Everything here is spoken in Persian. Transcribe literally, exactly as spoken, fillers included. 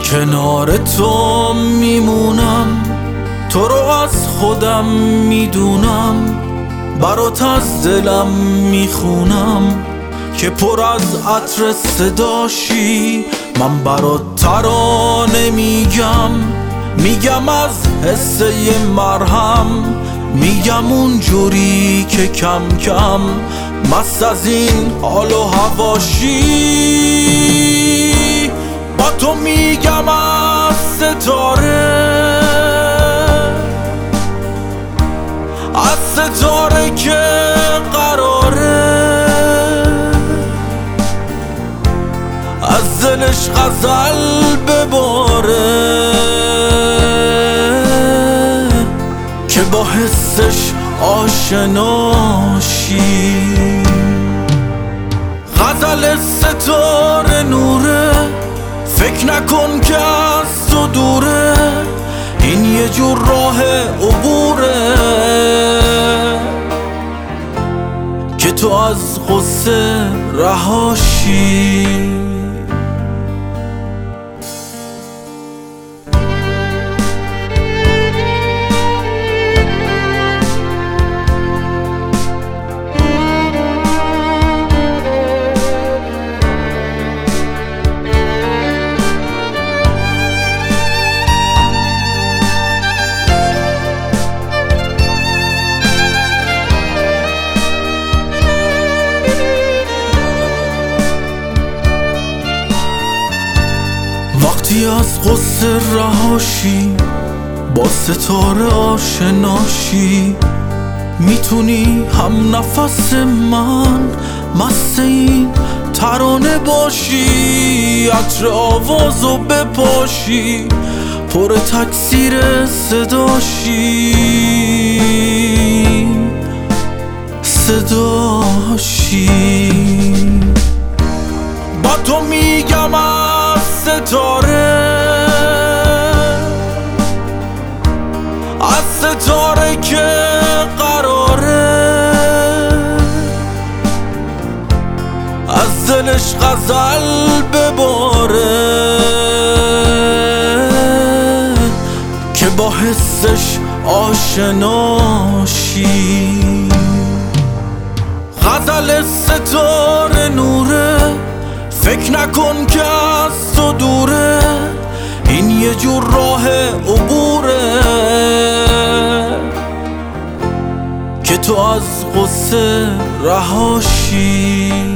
کنار تو میمونم، تو رو از خودم میدونم، برات از دلم میخونم که پر از عطر صداشی. من برات ترانه میگم، میگم از حسه مرهم، میگم اونجوری که کم کم مست از این حال و هواشی. با تو میگم از ستاره، از ستاره که قراره از دلش غزل بباره، که با حسش آشناشی. غزل ستاره نوره، فکر نکن که از تو دوره، این یه جور راه عبوره که تو از غصه رهاشی. وقتی از غصه رهاشی، با ستاره آشناشی، میتونی هم نفس من، مست این ترانه باشی، عطر آوازو بپاشی، پر تکثیر صداشی صداشی. با تو میگم از ستاره، از ستاره که قراره از دلش غزل بباره، که با حسش آشناشی. غزل ستاره نوره، فکر نکن که از تو دوره، این یه جور راه عبوره که تو از غصه رهاشی.